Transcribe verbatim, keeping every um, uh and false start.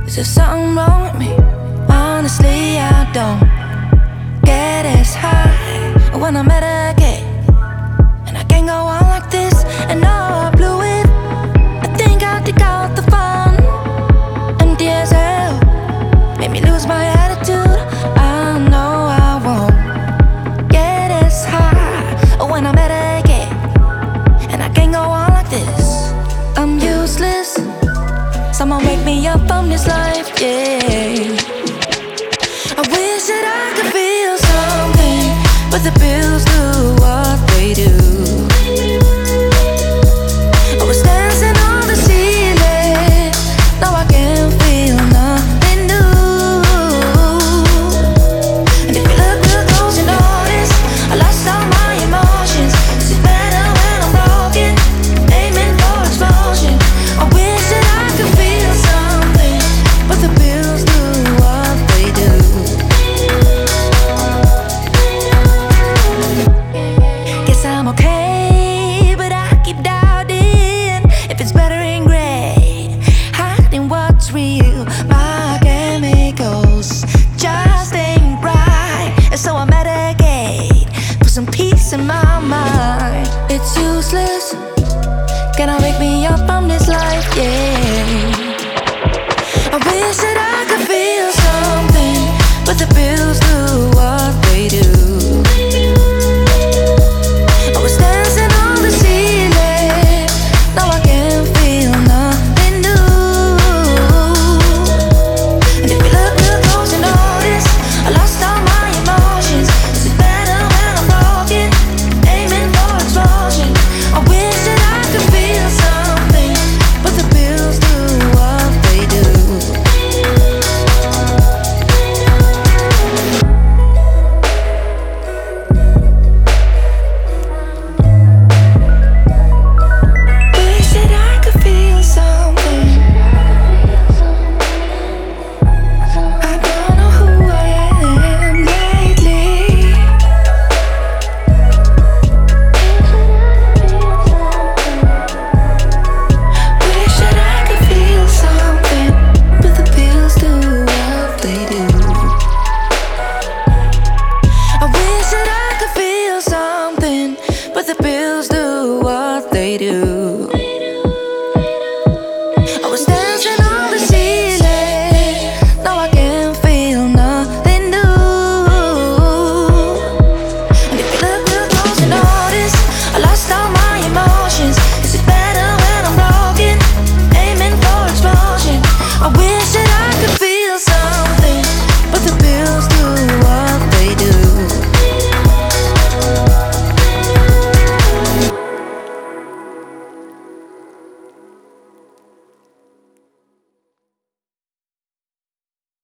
Is there something wrong with me? Honestly, I don't get as high when I medicate, and I can't go on like this. And no, I blew it. I think I'll take out the fun. Empty as hell, made me lose my attitude. I know I won't get as high when I medicate, and I can't go on like this. I'm useless. Someone wake me up from this life, yeah. I wish that I could feel something, but the pills do what they do. I was dancing on the ceiling, now I can't feel nothing new. And if you look real close, you notice I lost all my emotions. Is it better when I'm broken, aiming for explosion? I wish that I could feel something, but the pills do what they do. Guess I'm okay, but I keep doubting if it's better in gray, hiding what's real. My chemicals just ain't right, and so I medicate, put some peace in my mind. It's useless. Can I wake me up from this life? Yeah. I wish that